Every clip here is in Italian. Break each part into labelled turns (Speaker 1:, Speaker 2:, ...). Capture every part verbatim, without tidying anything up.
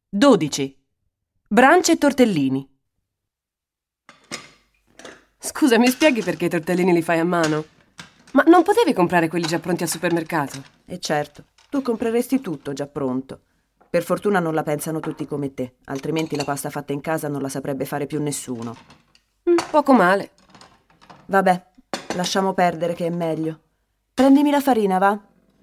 Speaker 1: dodici. Brunch e tortellini. Scusa, mi spieghi perché i tortellini li fai a mano? Ma non potevi comprare quelli già pronti al supermercato?
Speaker 2: E certo, tu compreresti tutto già pronto. Per fortuna non la pensano tutti come te, altrimenti la pasta fatta in casa non la saprebbe fare più nessuno.
Speaker 1: Mm, poco male.
Speaker 2: Vabbè, lasciamo perdere che è meglio. Prendimi la farina, va?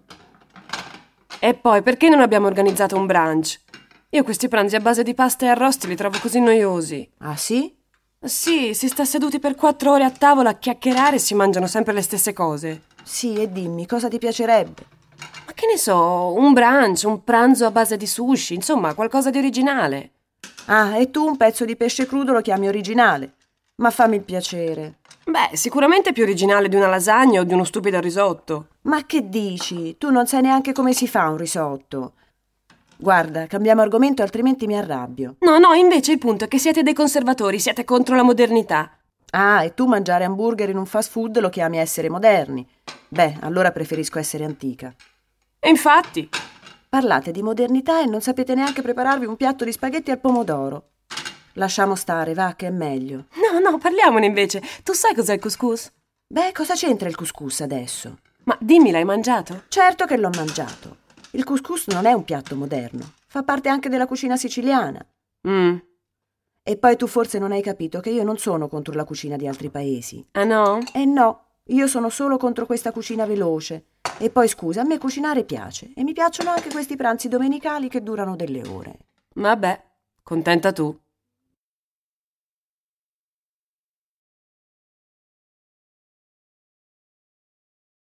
Speaker 1: E poi, perché non abbiamo organizzato un brunch? Io questi pranzi a base di pasta e arrosti li trovo così noiosi.
Speaker 2: Ah sì?
Speaker 1: Sì, si sta seduti per quattro ore a tavola a chiacchierare e si mangiano sempre le stesse cose.
Speaker 2: Sì, e dimmi, cosa ti piacerebbe?
Speaker 1: Ma che ne so, un brunch, un pranzo a base di sushi, insomma, qualcosa di originale.
Speaker 2: Ah, e tu un pezzo di pesce crudo lo chiami originale? Ma fammi il piacere.
Speaker 1: Beh, sicuramente più originale di una lasagna o di uno stupido risotto.
Speaker 2: Ma che dici? Tu non sai neanche come si fa un risotto. Guarda, cambiamo argomento, altrimenti mi arrabbio.
Speaker 1: No, no, invece il punto è che siete dei conservatori, siete contro la modernità.
Speaker 2: Ah, e tu mangiare hamburger in un fast food lo chiami essere moderni. Beh, allora preferisco essere antica.
Speaker 1: E infatti...
Speaker 2: Parlate di modernità e non sapete neanche prepararvi un piatto di spaghetti al pomodoro. Lasciamo stare, va, che è meglio.
Speaker 1: No, no, parliamone invece. Tu sai cos'è il couscous?
Speaker 2: Beh, cosa c'entra il couscous adesso?
Speaker 1: Ma dimmi, l'hai mangiato?
Speaker 2: Certo che l'ho mangiato. Il couscous non è un piatto moderno. Fa parte anche della cucina siciliana.
Speaker 1: Mm.
Speaker 2: E poi tu forse non hai capito che io non sono contro la cucina di altri paesi.
Speaker 1: Ah no?
Speaker 2: Eh no, io sono solo contro questa cucina veloce. E poi scusa, a me cucinare piace. E mi piacciono anche questi pranzi domenicali che durano delle ore.
Speaker 1: Vabbè, contenta tu.